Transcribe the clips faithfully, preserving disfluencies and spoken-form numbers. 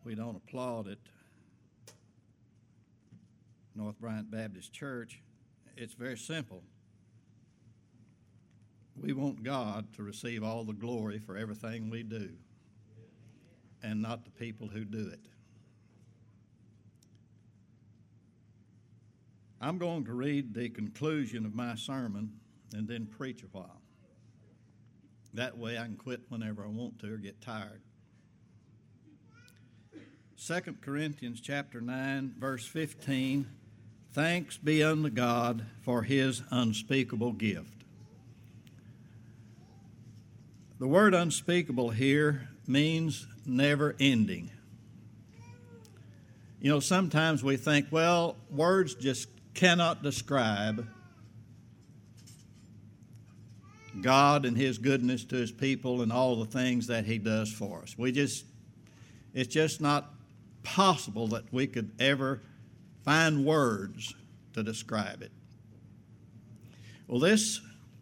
we don't applaud at North Bryant Baptist Church, it's very simple. We want God to receive all the glory for everything we do, and not the people who do it. I'm going to read the conclusion of my sermon and then preach a while. That way I can quit whenever I want to or get tired. Second Corinthians chapter nine, verse fifteen, thanks be unto God for his unspeakable gift. The word unspeakable here means never ending. You know, sometimes we think, well, words just cannot describe God and his goodness to his people and all the things that he does for us. We just, it's just not possible that we could ever find words to describe it. Well, this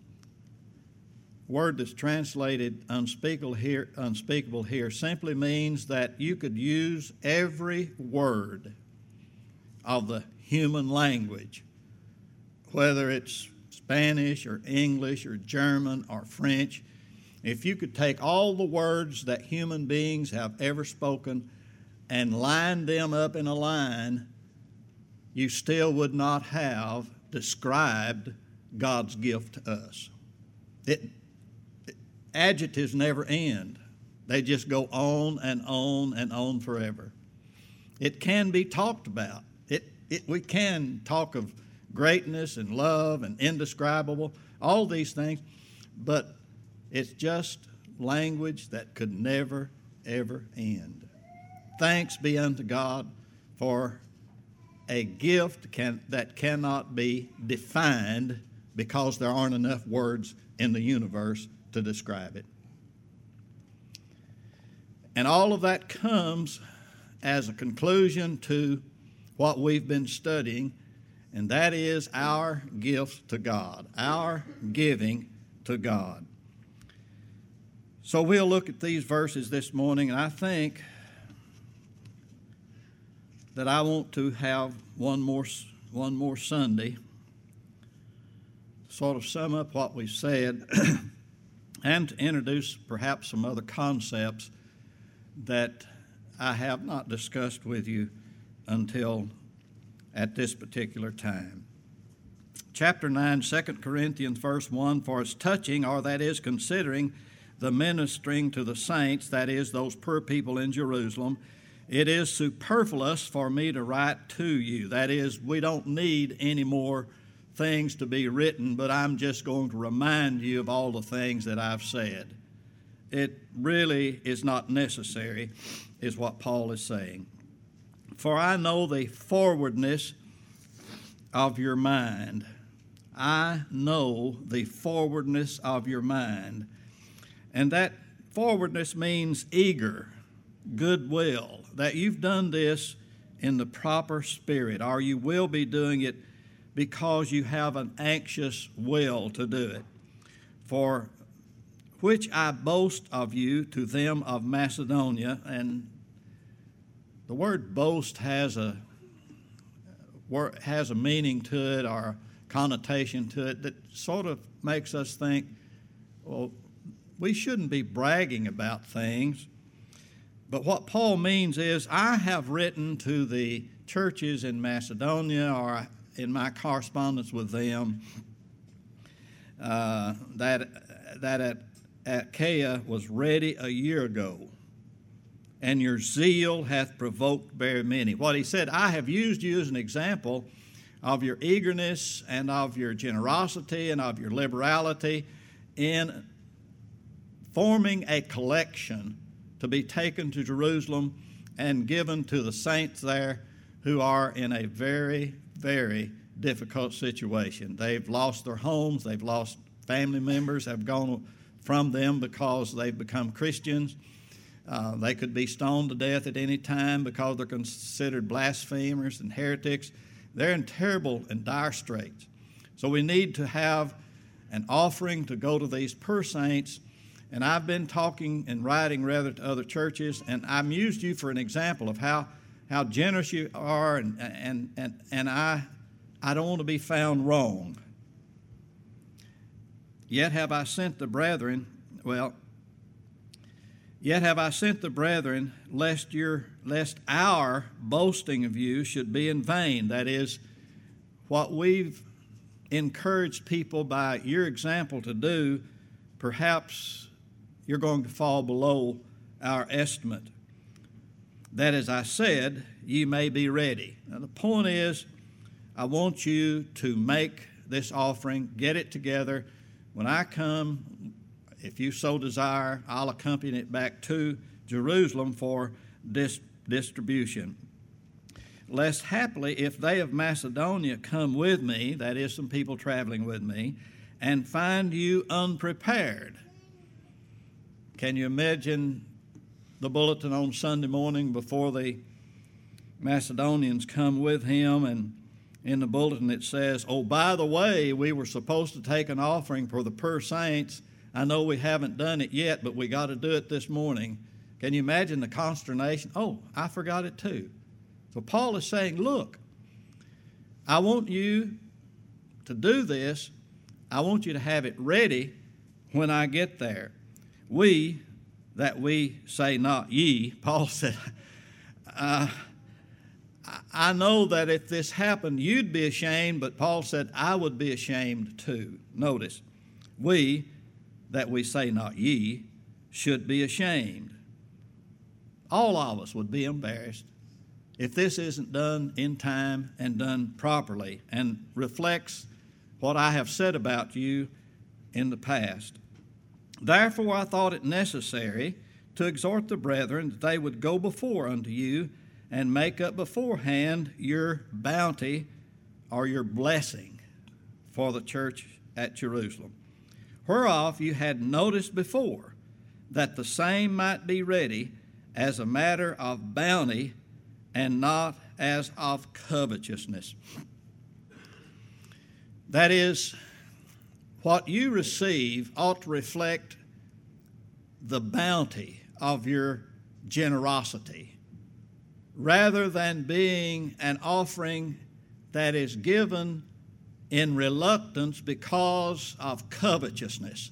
word that's translated unspeakable here, unspeakable here simply means that you could use every word of the human language, whether it's Spanish or English or German or French. If you could take all the words that human beings have ever spoken and line them up in a line, you still would not have described God's gift to us. It, it, adjectives never end. They just go on and on and on forever. It can be talked about. It, it, we can talk of greatness and love and indescribable, all these things, but it's just language that could never, ever end. Thanks be unto God for a gift can, that cannot be defined because there aren't enough words in the universe to describe it. And all of that comes as a conclusion to what we've been studying, and that is our gift to God, our giving to God. So we'll look at these verses this morning, and I think that I want to have one more one more Sunday, sort of sum up what we've said, and to introduce perhaps some other concepts that I have not discussed with you until at this particular time. Chapter nine, Second Corinthians, verse one, for as touching, or that is considering, the ministering to the saints, that is, those poor people in Jerusalem, it is superfluous for me to write to you. That is, we don't need any more things to be written, but I'm just going to remind you of all the things that I've said. It really is not necessary, is what Paul is saying. For I know the forwardness of your mind. I know the forwardness of your mind. And that forwardness means eager, goodwill, that you've done this in the proper spirit, or you will be doing it because you have an anxious will to do it. For which I boast of you to them of Macedonia. And the word boast has a has a meaning to it, or a connotation to it, that sort of makes us think, well, we shouldn't be bragging about things. But what Paul means is, I have written to the churches in Macedonia, or in my correspondence with them, uh, that that at Achaia was ready a year ago, and your zeal hath provoked very many. What he said, I have used you as an example of your eagerness and of your generosity and of your liberality in forming a collection to be taken to Jerusalem and given to the saints there who are in a very, very difficult situation. They've lost their homes, they've lost family members, have gone from them because they've become Christians. Uh, they could be stoned to death at any time because they're considered blasphemers and heretics. They're in terrible and dire straits. So we need to have an offering to go to these poor saints And I've been talking and writing rather to other churches, and I've used you for an example of how, how generous you are, and, and, and, and I, I don't want to be found wrong. Yet have I sent the brethren, well, yet have I sent the brethren, lest your, lest our boasting of you should be in vain. That is, what we've encouraged people by your example to do, perhaps you're going to fall below our estimate. That, as I said, you may be ready. Now, the point is, I want you to make this offering, get it together. When I come, if you so desire, I'll accompany it back to Jerusalem for dis- distribution. Lest happily, if they of Macedonia come with me, that is, some people traveling with me, and find you unprepared. Can you imagine the bulletin on Sunday morning before the Macedonians come with him, and in the bulletin it says, oh, by the way, we were supposed to take an offering for the poor saints. I know we haven't done it yet, but we got to do it this morning. Can you imagine the consternation? Oh, I forgot it too. So Paul is saying, look, I want you to do this. I want you to have it ready when I get there. We, that we say not ye, Paul said, uh, I know that if this happened, you'd be ashamed, but Paul said, I would be ashamed too. Notice, we, that we say not ye, should be ashamed. All of us would be embarrassed if this isn't done in time and done properly and reflects what I have said about you in the past. Therefore I thought it necessary to exhort the brethren that they would go before unto you and make up beforehand your bounty or your blessing for the church at Jerusalem, whereof you had noticed before, that the same might be ready as a matter of bounty and not as of covetousness. That is, what you receive ought to reflect the bounty of your generosity, rather than being an offering that is given in reluctance because of covetousness.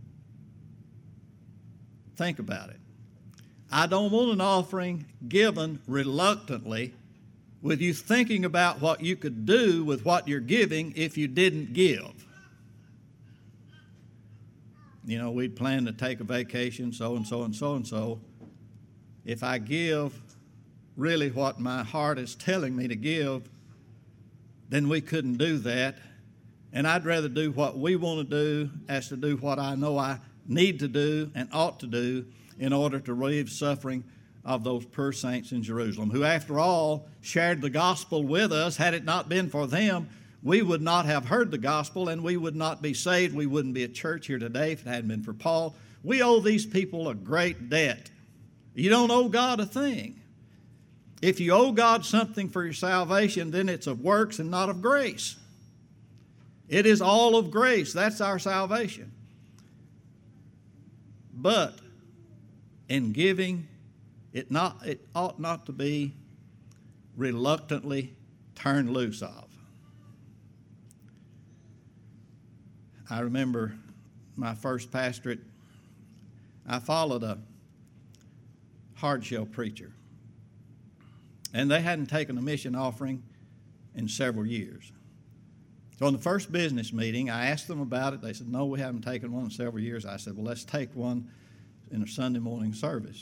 Think about it. I don't want an offering given reluctantly with you thinking about what you could do with what you're giving if you didn't give. You know, we'd planned to take a vacation, so and so and so and so. If I give really what my heart is telling me to give, then we couldn't do that. And I'd rather do what we want to do as to do what I know I need to do and ought to do in order to relieve suffering of those poor saints in Jerusalem, who, after all, shared the gospel with us. Had it not been for them, we would not have heard the gospel, and we would not be saved. We wouldn't be at church here today if it hadn't been for Paul. We owe these people a great debt. You don't owe God a thing. If you owe God something for your salvation, then it's of works and not of grace. It is all of grace. That's our salvation. But in giving, it not it ought not to be reluctantly turned loose of. I remember my first pastorate, I followed a hard shell preacher. And they hadn't taken a mission offering in several years. So in the first business meeting, I asked them about it. They said, no, we haven't taken one in several years. I said, well, let's take one in a Sunday morning service.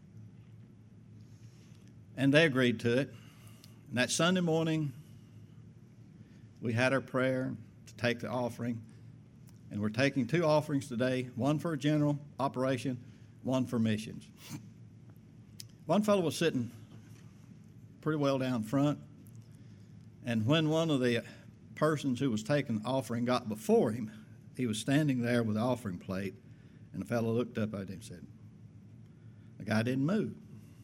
And they agreed to it. And that Sunday morning, we had our prayer to take the offering. And we're taking two offerings today, one for general operation, one for missions. One fellow was sitting pretty well down front, and when one of the persons who was taking the offering got before him, he was standing there with the offering plate, and the fellow looked up at him and said, the guy didn't move.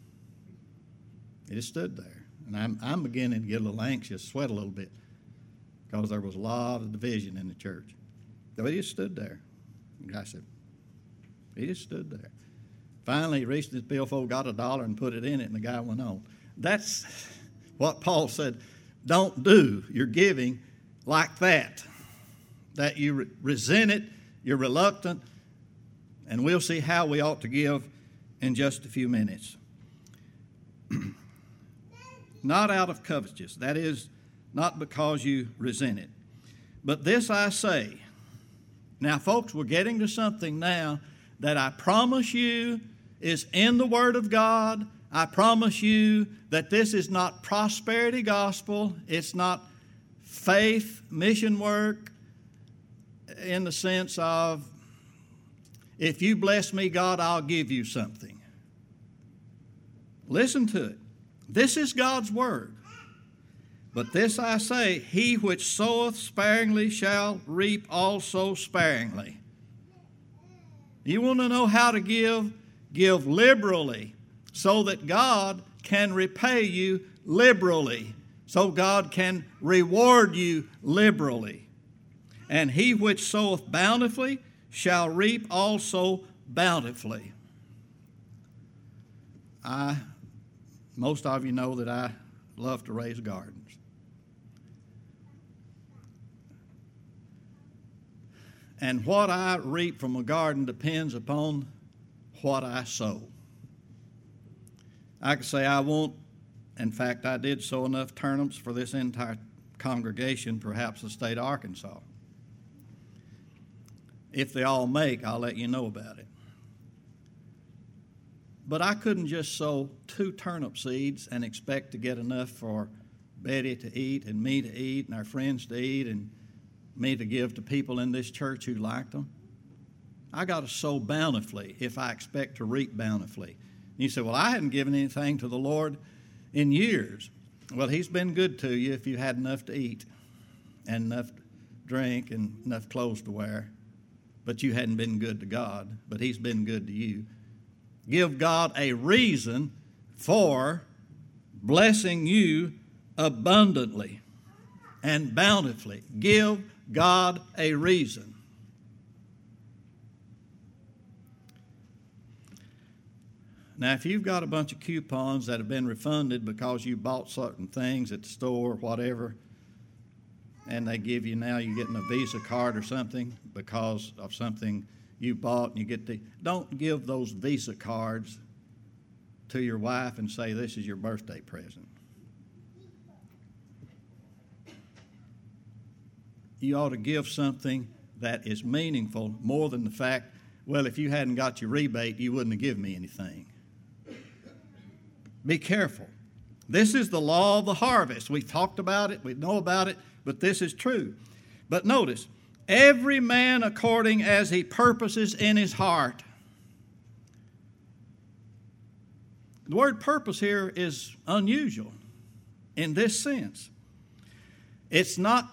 He just stood there. And I'm, I'm beginning to get a little anxious, sweat a little bit, because there was a lot of division in the church. So he just stood there. The guy said, He just stood there. Finally, he reached his billfold, got a dollar, and put it in it, and the guy went on. That's what Paul said. Don't do your giving like that, that you re- resent it, you're reluctant, and we'll see how we ought to give in just a few minutes. Not out of covetousness, that is, not because you resent it. But this I say. Now, folks, we're getting to something now that I promise you is in the Word of God. I promise you that this is not prosperity gospel. It's not faith mission work in the sense of, if you bless me, God, I'll give you something. Listen to it. This is God's Word. But this I say, he which soweth sparingly shall reap also sparingly. You want to know how to give? Give liberally, so that God can repay you liberally, so God can reward you liberally. And he which soweth bountifully shall reap also bountifully. I, most of you know that I love to raise gardens. And what I reap from a garden depends upon what I sow. I could say I won't, in fact, I did sow enough turnips for this entire congregation, perhaps the state of Arkansas. If they all make, I'll let you know about it. But I couldn't just sow two turnip seeds and expect to get enough for Betty to eat and me to eat and our friends to eat and me to give to people in this church who liked them. I got to sow bountifully if I expect to reap bountifully. And you say, well, I hadn't given anything to the Lord in years. Well, he's been good to you if you had enough to eat and enough to drink and enough clothes to wear. But you hadn't been good to God, but he's been good to you. Give God a reason for blessing you abundantly and bountifully. Give God a reason. Now, if you've got a bunch of coupons that have been refunded because you bought certain things at the store or whatever, and they give you now, you're getting a Visa card or something because of something you bought, and you get the, don't give those Visa cards to your wife and say, this is your birthday present. You ought to give something that is meaningful more than the fact, well, if you hadn't got your rebate, you wouldn't have given me anything. Be careful. This is the law of the harvest. We've talked about it, we know about it, but this is true. But notice, every man according as he purposes in his heart. The word purpose here is unusual in this sense. It's not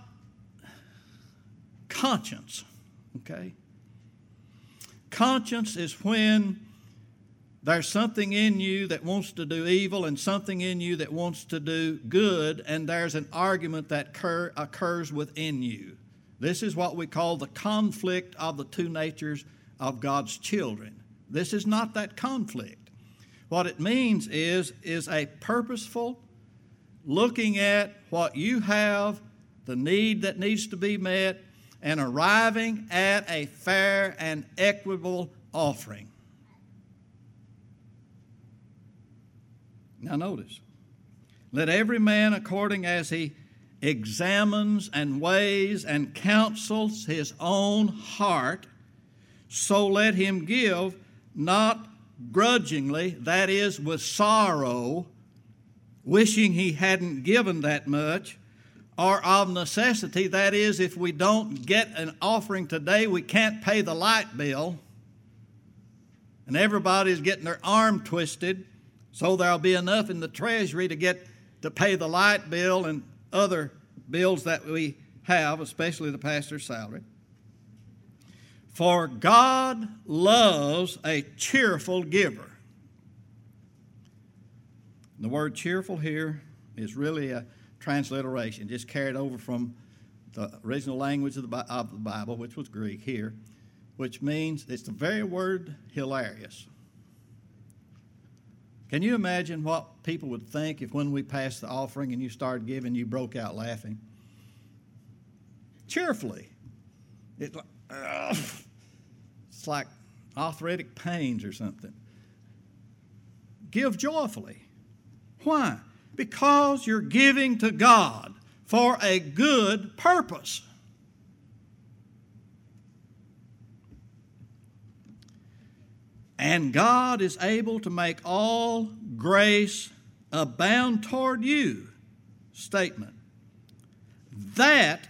conscience, okay? Conscience is when there's something in you that wants to do evil and something in you that wants to do good, and there's an argument that occur, occurs within you. This is what we call the conflict of the two natures of God's children. This is not that conflict. What it means is, is a purposeful looking at what you have, the need that needs to be met, and arriving at a fair and equitable offering. Now notice, let every man according as he examines and weighs and counsels his own heart, so let him give, not grudgingly, that is, with sorrow, wishing he hadn't given that much, or of necessity, that is, if we don't get an offering today, we can't pay the light bill, and everybody's getting their arm twisted, so there'll be enough in the treasury to get to pay the light bill and other bills that we have, especially the pastor's salary. For God loves a cheerful giver. The word cheerful here is really a transliteration, just carried over from the original language of the, of the Bible, which was Greek here. which means it's the very word hilarious. Can you imagine what people would think if when we passed the offering and you started giving, you broke out laughing? Cheerfully. It, uh, it's like arthritic pains or something. Give joyfully. Why? Because you're giving to God for a good purpose. And God is able to make all grace abound toward you. Statement. That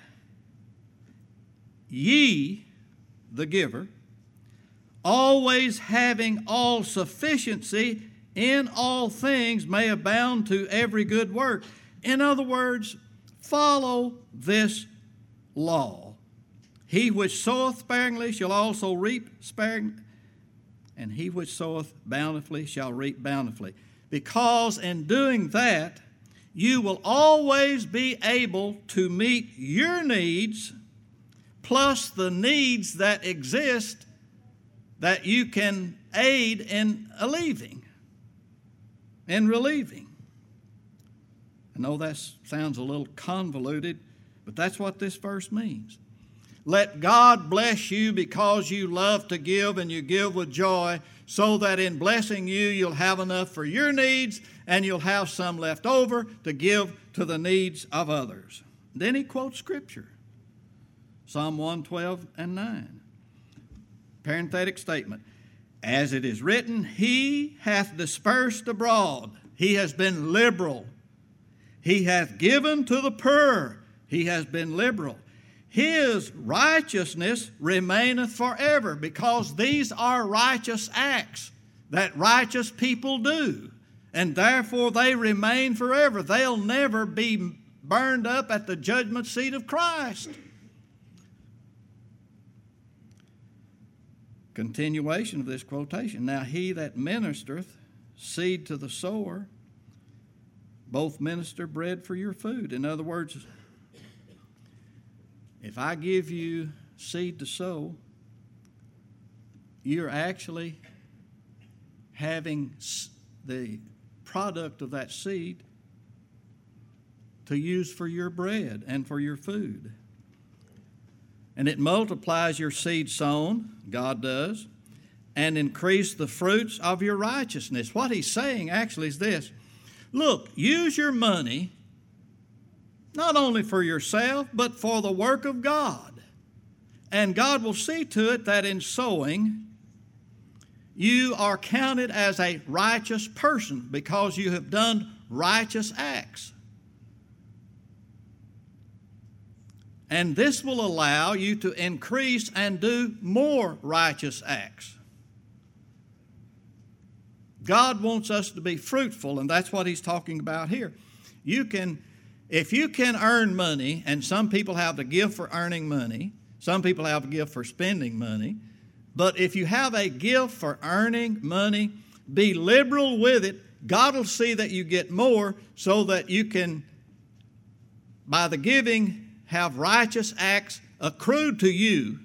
ye, the giver, always having all sufficiency in all things, may abound to every good work. In other words, follow this law. He which soweth sparingly shall also reap sparingly, and he which soweth bountifully shall reap bountifully. Because in doing that, you will always be able to meet your needs, plus the needs that exist that you can aid in alleviating and relieving. I know that sounds a little convoluted, but that's what this verse means. Let God bless you because you love to give and you give with joy, so that in blessing you, you'll have enough for your needs and you'll have some left over to give to the needs of others. Then he quotes Scripture. Psalm one twelve and nine. Parenthetic statement. As it is written, He hath dispersed abroad. He has been liberal. He hath given to the poor. He has been liberal. His righteousness remaineth forever, because these are righteous acts that righteous people do, and therefore they remain forever. They'll never be burned up at the judgment seat of Christ. Continuation of this quotation. Now he that ministereth seed to the sower, both minister bread for your food. In other words, if I give you seed to sow, you're actually having the product of that seed to use for your bread and for your food. And it multiplies your seed sown, God does, and increase the fruits of your righteousness. What he's saying actually is this. Look, use your money not only for yourself, but for the work of God. And God will see to it that in sowing, you are counted as a righteous person because you have done righteous acts. And this will allow you to increase and do more righteous acts. God wants us to be fruitful, and that's what he's talking about here. You can, if you can earn money, and some people have a gift for earning money, some people have a gift for spending money, but if you have a gift for earning money, be liberal with it. God will see that you get more so that you can, by the giving, have righteous acts accrued to you.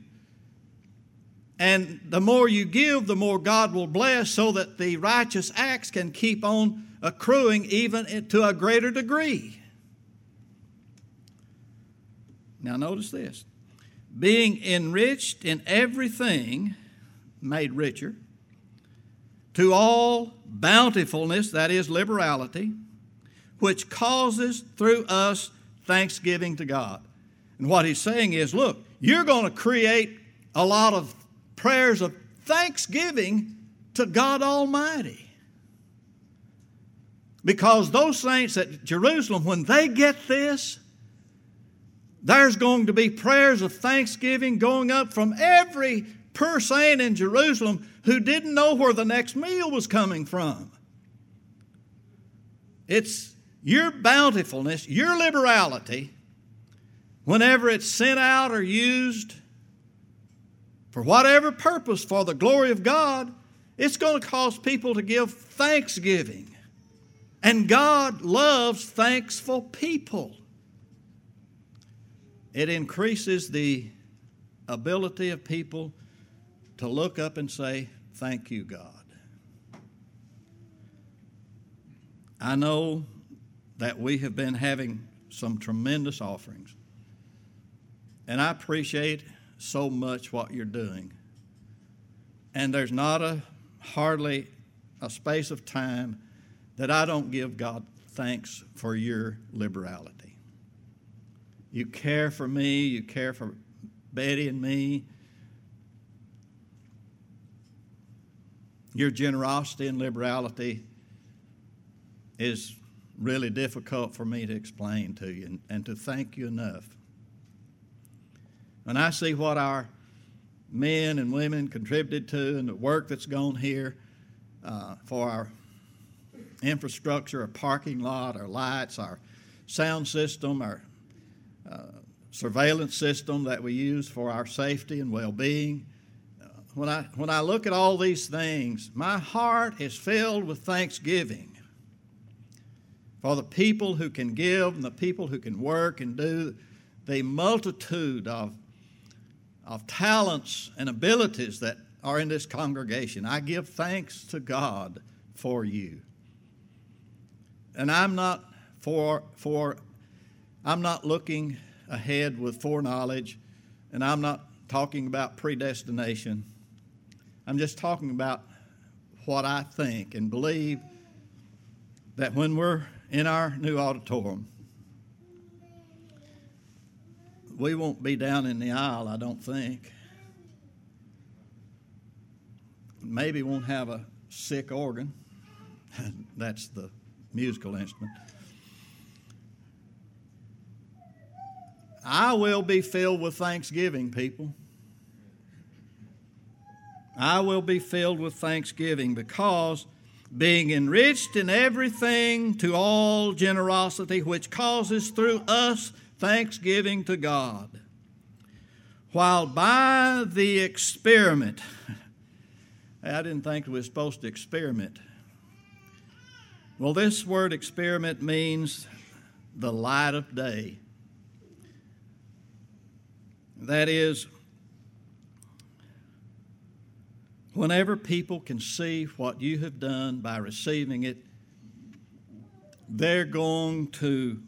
And the more you give, the more God will bless, so that the righteous acts can keep on accruing even to a greater degree. Now notice this. Being enriched in everything, made richer, to all bountifulness, that is liberality, which causes through us thanksgiving to God. And what he's saying is, look, you're going to create a lot of prayers of thanksgiving to God Almighty. Because those saints at Jerusalem, when they get this, there's going to be prayers of thanksgiving going up from every poor saint in Jerusalem who didn't know where the next meal was coming from. It's your bountifulness, your liberality, whenever it's sent out or used for whatever purpose for the glory of God, it's going to cause people to give thanksgiving. And God loves thankful people. It increases the ability of people to look up and say, thank you, God. I know that we have been having some tremendous offerings, and I appreciate so much what you're doing. And there's not a hardly a space of time that I don't give God thanks for your liberality. You care for me, you care for Betty and me. Your generosity and liberality is really difficult for me to explain to you and, and to thank you enough. When I see what our men and women contributed to and the work that's gone here uh, for our infrastructure, our parking lot, our lights, our sound system, our uh, surveillance system that we use for our safety and well-being. Uh, when I when I look at all these things, my heart is filled with thanksgiving for the people who can give and the people who can work and do the multitude of of talents and abilities that are in this congregation. I give thanks to God for you. And I'm not for for I'm not looking ahead with foreknowledge, and I'm not talking about predestination. I'm just talking about what I think and believe that when we're in our new auditorium, we won't be down in the aisle, I don't think. Maybe won't have a sick organ. That's the musical instrument. I will be filled with thanksgiving, people. I will be filled with thanksgiving because being enriched in everything to all generosity, which causes through us thanksgiving to God, while by the experiment, I didn't think we were supposed to experiment. Well, this word experiment means the light of day. That is, whenever people can see what you have done by receiving it, they're going to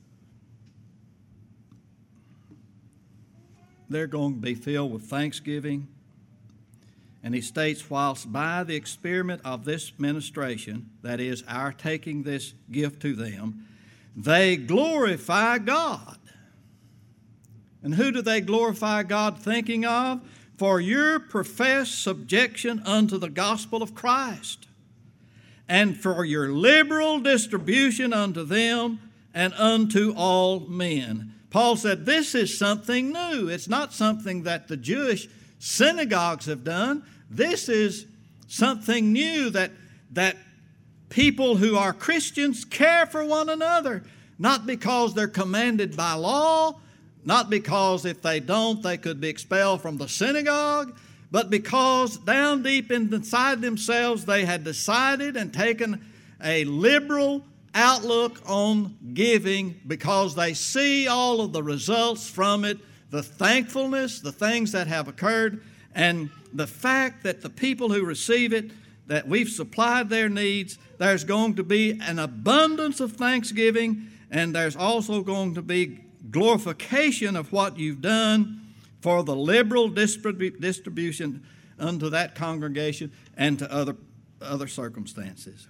they're going to be filled with thanksgiving. And he states, whilst by the experiment of this ministration, that is, our taking this gift to them, they glorify God. And who do they glorify God thinking of? For your professed subjection unto the gospel of Christ, and for your liberal distribution unto them and unto all men. Paul said this is something new. It's not something that the Jewish synagogues have done. This is something new that, that people who are Christians care for one another, not because they're commanded by law, not because if they don't, they could be expelled from the synagogue, but because down deep inside themselves, they had decided and taken a liberal outlook on giving because they see all of the results from it, the thankfulness, the things that have occurred, and the fact that the people who receive it, that we've supplied their needs, there's going to be an abundance of thanksgiving, and there's also going to be glorification of what you've done for the liberal distribu- distribution unto that congregation and to other, other circumstances.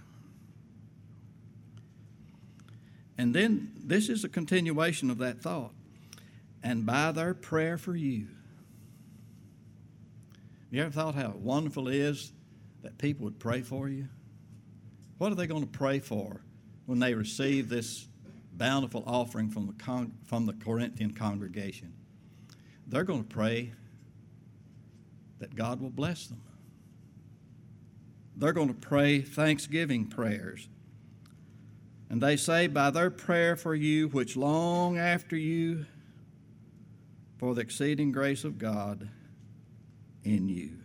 And then this is a continuation of that thought. And by their prayer for you. You ever thought how wonderful it is that people would pray for you? What are they going to pray for when they receive this bountiful offering from the con- from the Corinthian congregation? They're going to pray that God will bless them. They're going to pray thanksgiving prayers. And they say, by their prayer for you, which long after you, for the exceeding grace of God in you.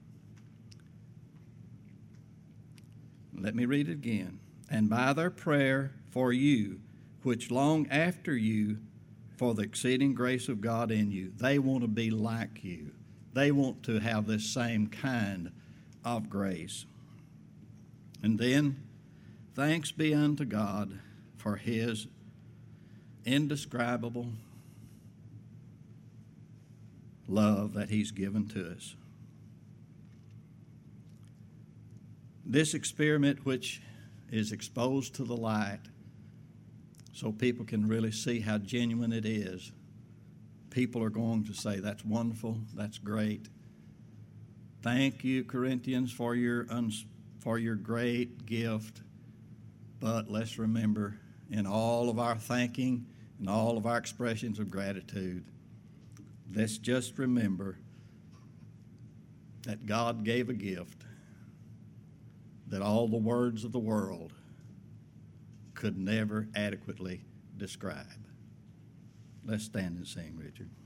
Let me read it again. And by their prayer for you, which long after you, for the exceeding grace of God in you. They want to be like you. They want to have this same kind of grace. And then, thanks be unto God for his indescribable love that he's given to us. This experiment, which is exposed to the light so people can really see how genuine it is, people are going to say, that's wonderful, that's great. Thank you, Corinthians, for your, uns- for your great gift. But let's remember, in all of our thanking and all of our expressions of gratitude, let's just remember that God gave a gift that all the words of the world could never adequately describe. Let's stand and sing, Richard.